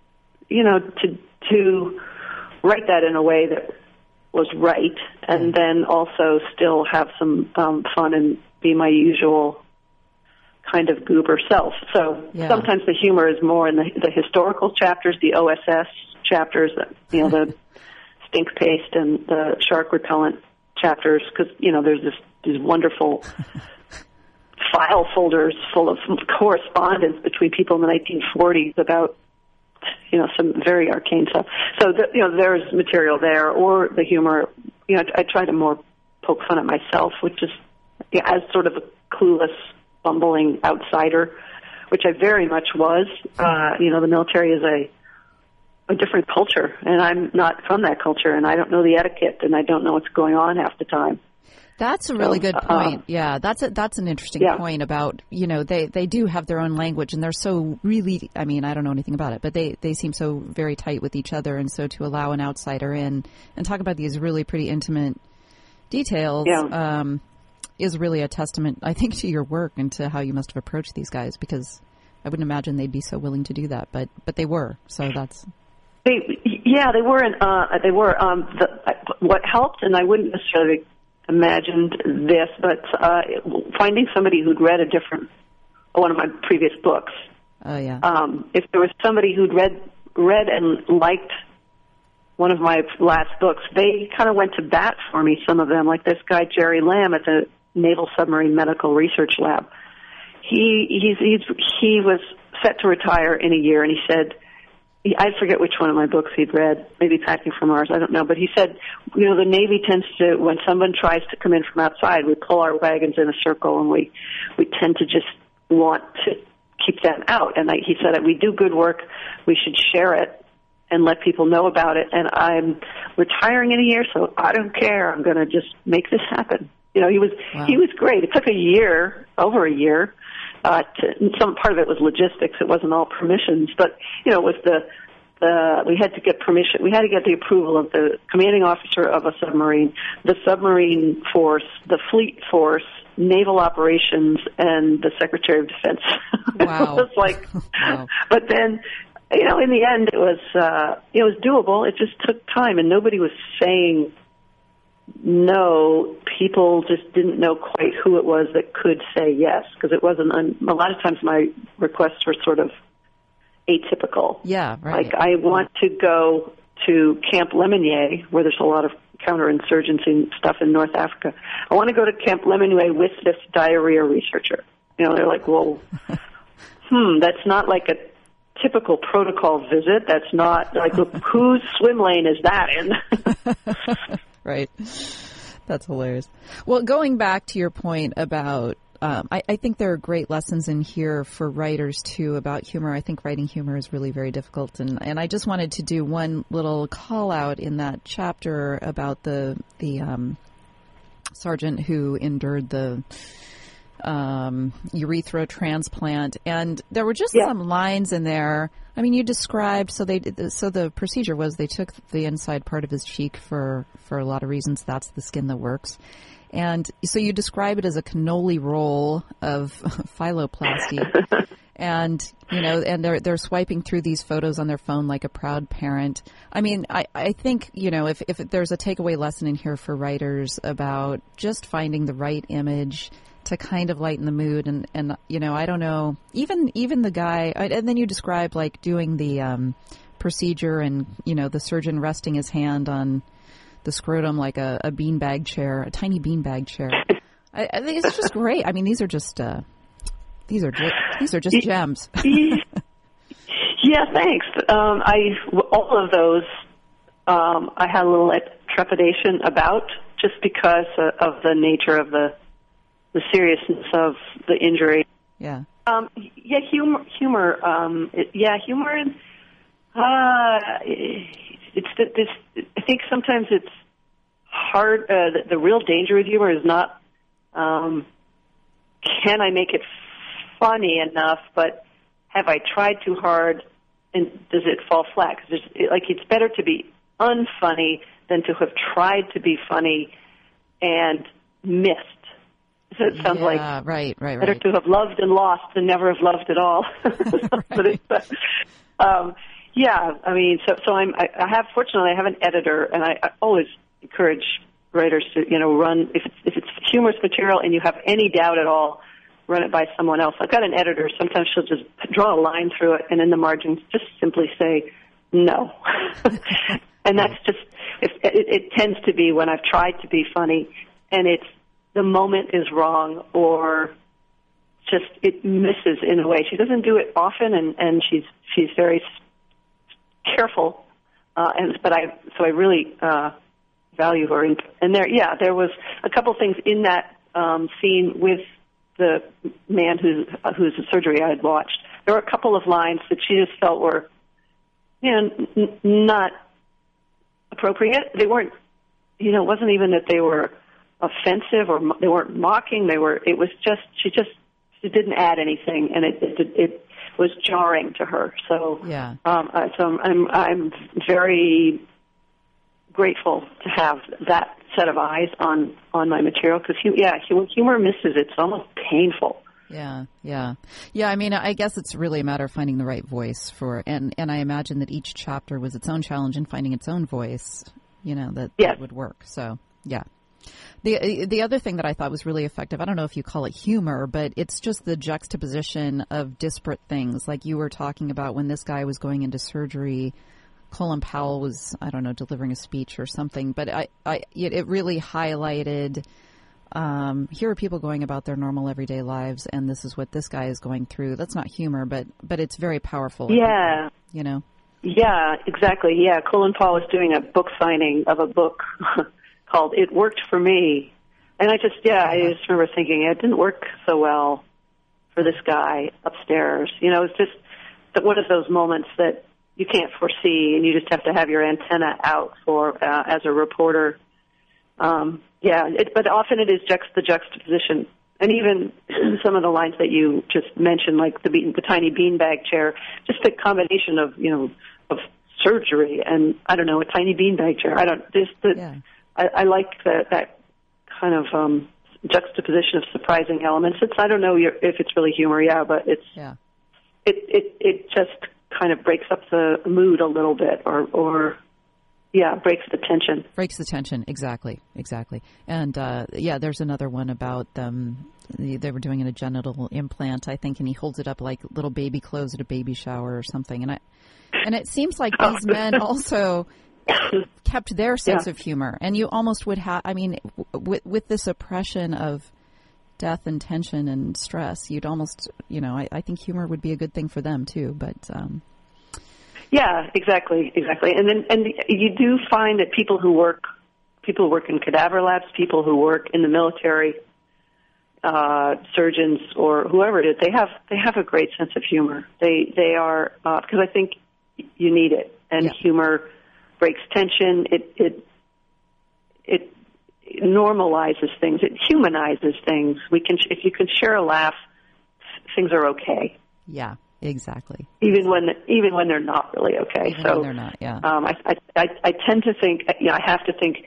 write that in a way that was right, and then also still have some fun and be my usual kind of goober self. So sometimes the humor is more in the historical chapters, the OSS chapters, the stink paste and the shark repellent chapters, because there's these wonderful file folders full of correspondence between people in the 1940s about some very arcane stuff. So there's material there, or the humor. I try to more poke fun at myself, which is as sort of a clueless, bumbling outsider, which I very much was. The military is a different culture, and I'm not from that culture, and I don't know the etiquette, and I don't know what's going on half the time. That's a really good point. That's an interesting point about, they do have their own language, and they're so really, I mean, I don't know anything about it, but they seem so very tight with each other, and so to allow an outsider in and talk about these really pretty intimate details is really a testament, I think, to your work and to how you must have approached these guys, because I wouldn't imagine they'd be so willing to do that, but they were, so that's... They were, what helped, and I wouldn't necessarily imagined this, but finding somebody who'd read a different one of my previous books. Oh, yeah. If there was somebody who'd read and liked one of my last books, they kind of went to bat for me, some of them, like this guy, Jerry Lamb, at the Naval Submarine Medical Research Lab. He was set to retire in a year, and he said, I forget which one of my books he'd read, maybe Packing for Mars, I don't know, but he said, the Navy tends to, when someone tries to come in from outside, we pull our wagons in a circle, and we tend to just want to keep them out. And he said that we do good work, we should share it and let people know about it. And I'm retiring in a year, so I don't care. I'm going to just make this happen. He was great. It took over a year. Some part of it was logistics. It wasn't all permissions, but it was we had to get permission. We had to get the approval of the commanding officer of a submarine, the submarine force, the fleet force, naval operations, and the Secretary of Defense. Wow. It was like, wow. But then, in the end, it was doable. It just took time, and nobody was saying no. People just didn't know quite who it was that could say yes, because it wasn't. A lot of times, my requests were sort of atypical. Yeah, right. Like, I want to go to Camp Lemonnier, where there's a lot of counterinsurgency stuff in North Africa. I want to go to Camp Lemonnier with this diarrhea researcher. They're like, well, that's not like a typical protocol visit. That's not like, whose swim lane is that in? Right. That's hilarious. Well, going back to your point about, I think there are great lessons in here for writers, too, about humor. I think writing humor is really very difficult. And I just wanted to do one little call out in that chapter about the sergeant who endured the urethra transplant. And there were just some lines in there. I mean, you described, so the procedure was they took the inside part of his cheek for a lot of reasons. That's the skin that works. And so you describe it as a cannoli roll of phyloplasty. And, and they're swiping through these photos on their phone like a proud parent. I mean, I think, if there's a takeaway lesson in here for writers about just finding the right image to kind of lighten the mood. And I don't know, even the guy, and then you describe like doing the procedure and, the surgeon resting his hand on the scrotum like a beanbag chair, a tiny beanbag chair. I think it's just great. I mean, these are just gems. Yeah, thanks. All of those I had a little trepidation about, just because of the nature of the seriousness of the injury. Yeah. Humor. Humor. I think sometimes it's hard. The real danger with humor is not, can I make it funny enough, but have I tried too hard, and does it fall flat? Because it's better to be unfunny than to have tried to be funny and missed. So it sounds like right. Better to have loved and lost than never have loved at all. Right. I mean, fortunately I have an editor, and I always encourage writers to run, if it's humorous material and you have any doubt at all, run it by someone else. I've got an editor. Sometimes she'll just draw a line through it, and in the margins just simply say no. And that's just it tends to be when I've tried to be funny and the moment is wrong, or just it misses in a way. She doesn't do it often, and she's very careful. But I really value her. And there was a couple things in that scene with the man whose surgery I had watched. There were a couple of lines that she just felt were, not appropriate. They weren't, it wasn't even that they were offensive or they weren't mocking. It was just, she didn't add anything, and it was jarring to her. So, yeah. So I'm very grateful to have that set of eyes on my material, because humor misses. It's almost painful. Yeah. I mean, I guess it's really a matter of finding the right voice and I imagine that each chapter was its own challenge in finding its own voice, that would work. So, yeah. The other thing that I thought was really effective, I don't know if you call it humor, but it's just the juxtaposition of disparate things. Like you were talking about when this guy was going into surgery, Colin Powell was, I don't know, delivering a speech or something. But it really highlighted, here are people going about their normal everyday lives, and this is what this guy is going through. That's not humor, but it's very powerful. Yeah. You know? Yeah, exactly. Yeah, Colin Powell was doing a book signing of a book called It Worked for Me. And I just remember thinking it didn't work so well for this guy upstairs. You know, it's just one of those moments that you can't foresee, and you just have to have your antenna out for as a reporter. But often it is the juxtaposition. And even some of the lines that you just mentioned, like the tiny beanbag chair, just a combination of, you know, of surgery and, I don't know, a tiny beanbag chair. I like that kind of juxtaposition of surprising elements. I don't know if it's really humor, but it just kind of breaks up the mood a little bit, or breaks the tension. Breaks the tension, exactly. And there's another one about them. They were doing a genital implant, I think, and he holds it up like little baby clothes at a baby shower or something. And it seems like these men also kept their sense of humor, and you almost would have. I mean, with this oppression of death and tension and stress, you'd almost, you know, I think humor would be a good thing for them too. But yeah, exactly, and you do find that people who work in cadaver labs, people who work in the military, surgeons or whoever it is, they have a great sense of humor. They are because I think you need it, and humor breaks tension. It normalizes things. It humanizes things. If you can share a laugh, things are okay. Yeah, exactly. Even when they're not really okay. Even when they're not. Yeah. I tend to think. I have to think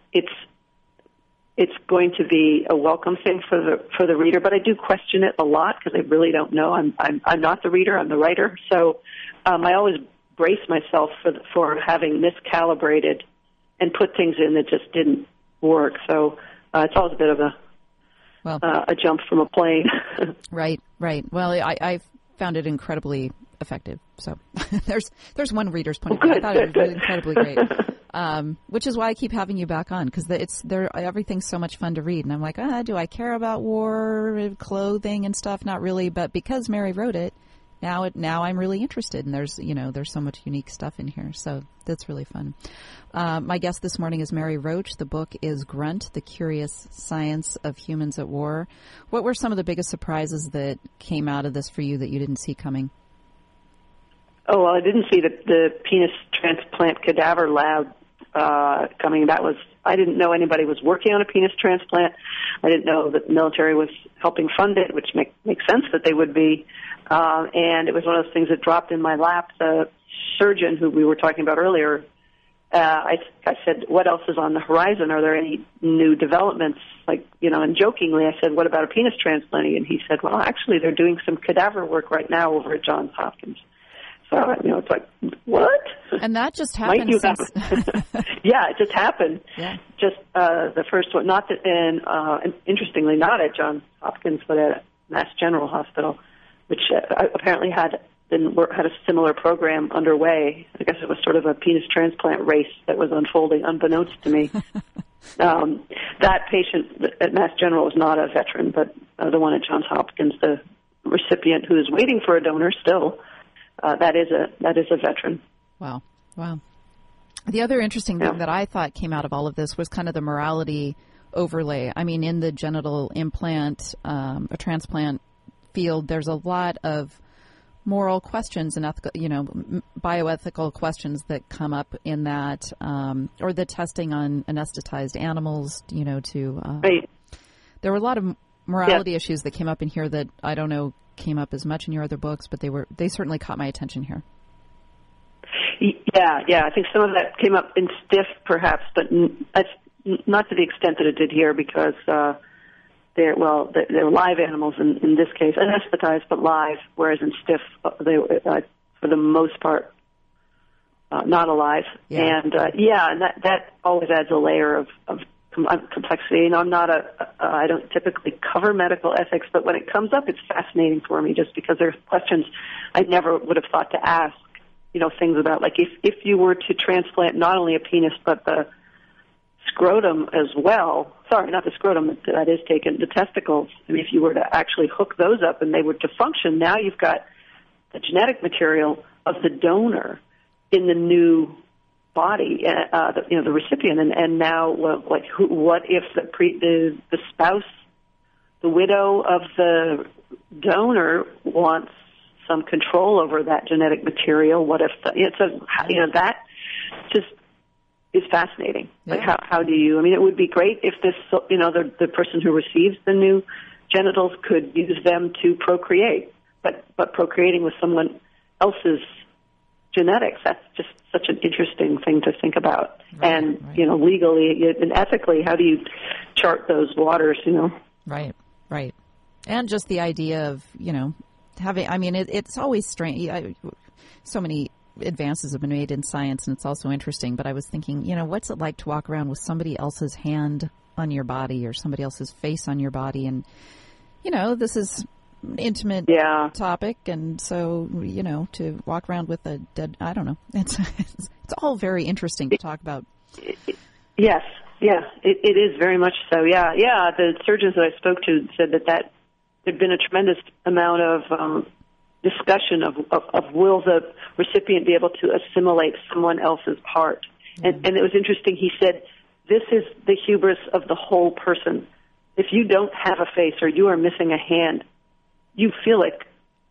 it's going to be a welcome thing for the reader, but I do question it a lot because I really don't know. I'm not the reader. I'm the writer. So I always brace myself for having miscalibrated and put things in that just didn't work. So it's always a bit of a jump from a plane. Right. Well, I found it incredibly effective. So there's one reader's point of view. I thought it was incredibly great. Which is why I keep having you back on, because everything's so much fun to read. And I'm like, do I care about war, clothing and stuff? Not really. But because Mary wrote it, now I'm really interested, and there's so much unique stuff in here, so that's really fun. My guest this morning is Mary Roach. The book is Grunt: The Curious Science of Humans at War. What were some of the biggest surprises that came out of this for you that you didn't see coming? Oh, well, I didn't see the penis transplant cadaver lab coming. I didn't know anybody was working on a penis transplant. I didn't know that the military was helping fund it, which makes sense that they would be. And it was one of those things that dropped in my lap. The surgeon who we were talking about earlier, I said, what else is on the horizon? Are there any new developments? Like, you know, and jokingly I said, what about a penis transplanting? And he said, well, actually they're doing some cadaver work right now over at Johns Hopkins. So, you know, it's like, what? And that just happened. Yeah, it just happened. Yeah. Just the first one, interestingly, not at Johns Hopkins, but at Mass General Hospital, which apparently had a similar program underway. I guess it was sort of a penis transplant race that was unfolding unbeknownst to me. That patient at Mass General was not a veteran, but the one at Johns Hopkins, the recipient who is waiting for a donor still, that is a veteran. Wow. The other interesting thing that I thought came out of all of this was kind of the morality overlay. I mean, in the genital implant, a transplant field, there's a lot of moral questions and ethical, bioethical questions that come up in that, or the testing on anesthetized animals, right. There were a lot of morality issues that came up in here that I don't know came up as much in your other books, but they certainly caught my attention here. Yeah. I think some of that came up in Stiff, perhaps, but that's not to the extent that it did here, because they're live animals in this case, anesthetized but live, whereas in Stiff they for the most part not alive. Yeah. And and that always adds a layer of complexity. And I'm not I don't typically cover medical ethics, but when it comes up, it's fascinating for me just because there's questions I never would have thought to ask. Things about like if you were to transplant not only a penis but the scrotum as well. Sorry, not the scrotum that is taken, the testicles. I mean, if you were to actually hook those up and they were to function, now you've got the genetic material of the donor in the new body, the recipient, and now, what if the spouse, the widow of the donor wants some control over that genetic material? What if that just is fascinating. Yeah. Like how do you? I mean, it would be great if this, the person who receives the new genitals could use them to procreate, but procreating with someone else's genetics, that's just such an interesting thing to think about. Right, and, right. Legally and ethically, how do you chart those waters, Right, right. And just the idea of, having, I mean, it's always strange. So many advances have been made in science, and it's also interesting, but I was thinking, what's it like to walk around with somebody else's hand on your body or somebody else's face on your body? And, this is intimate topic, and so to walk around with a dead, I don't know, it's all very interesting to talk about. Yes, it is very much so. Yeah. The surgeons that I spoke to said that there'd been a tremendous amount of discussion of will the recipient be able to assimilate someone else's part, and it was interesting. He said this is the hubris of the whole person. If you don't have a face or you are missing a hand, you feel like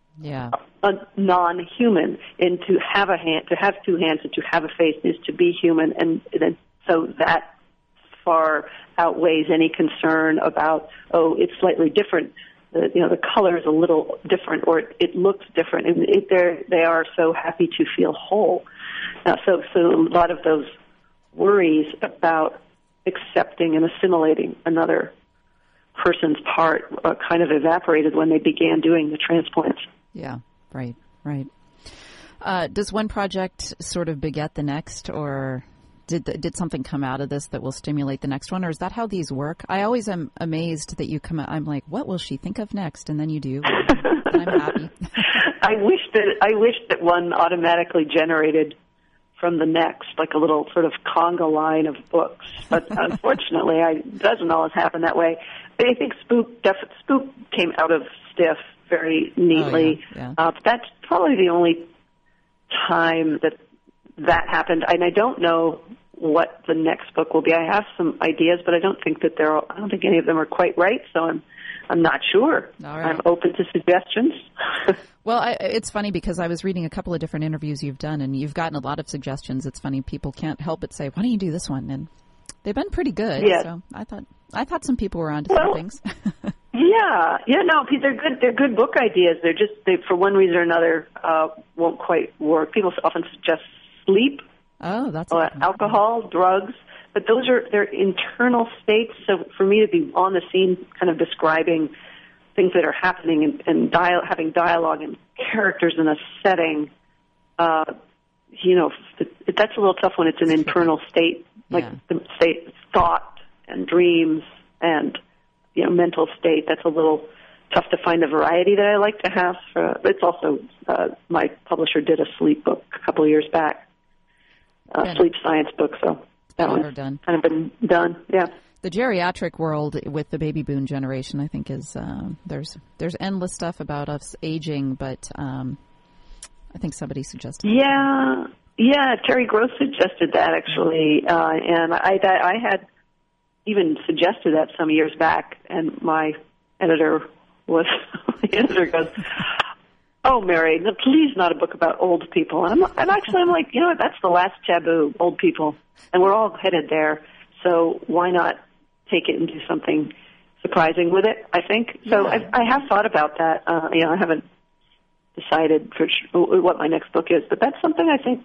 a non-human, and to have a hand, to have two hands, and to have a face is to be human, and then so that far outweighs any concern about it's slightly different. The color is a little different, or it looks different, and they are so happy to feel whole. So a lot of those worries about accepting and assimilating another person's part kind of evaporated when they began doing the transplants. Yeah, right. Does one project sort of beget the next, or did something come out of this that will stimulate the next one, or is that how these work? I always am amazed that you come out, I'm like, what will she think of next? And then you do, and I'm happy. I wish that one automatically generated from the next, like a little sort of conga line of books. But unfortunately, it doesn't always happen that way. But I think Spook came out of Stiff very neatly. Oh, yeah. That's probably the only time that happened. And I don't know what the next book will be. I have some ideas, but I don't think any of them are quite right. So I'm not sure. All right. I'm open to suggestions. Well, it's funny because I was reading a couple of different interviews you've done, and you've gotten a lot of suggestions. It's funny, people can't help but say, "Why don't you do this one?" And they've been pretty good. Yeah. So I thought some people were onto some things. Yeah, no, they're good. They're good book ideas. They for one reason or another won't quite work. People often suggest sleep. Oh, that's alcohol, drugs, but they're internal states. So for me to be on the scene, kind of describing things that are happening and having dialogue and characters in a setting, that's a little tough when it's an internal state, like the state of thought and dreams and mental state. That's a little tough to find the variety that I like to have. It's also my publisher did a sleep book a couple of years back. Sleep science book, so that one's kind of been done. Yeah. The geriatric world with the baby boom generation, I think, is there's endless stuff about us aging, but I think somebody suggested. Yeah, Terry Gross suggested that actually, and I had even suggested that some years back, and my editor goes, "Oh, Mary, please not a book about old people." And I'm like, that's the last taboo, old people, and we're all headed there. So why not take it and do something surprising with it? I think so. I have thought about that. I haven't decided for sure what my next book is, but that's something I think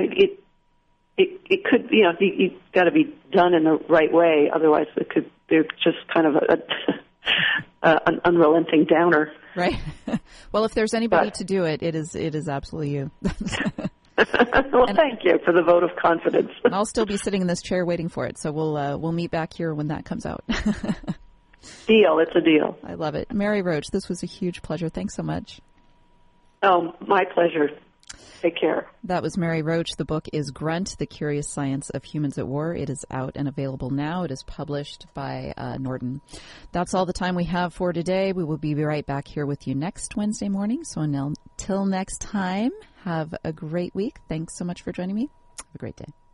it could. You've got to be done in the right way, otherwise they're just kind of an unrelenting downer. Right. Well, if there's anybody to do it, it is absolutely you. Well, thank you for the vote of confidence. And I'll still be sitting in this chair waiting for it, so we'll meet back here when that comes out. Deal. It's a deal. I love it. Mary Roach, this was a huge pleasure. Thanks so much. Oh, my pleasure. Take care. That was Mary Roach. The book is Grunt, The Curious Science of Humans at War. It is out and available now. It is published by Norton. That's all the time we have for today. We will be right back here with you next Wednesday morning. So until next time, have a great week. Thanks so much for joining me. Have a great day.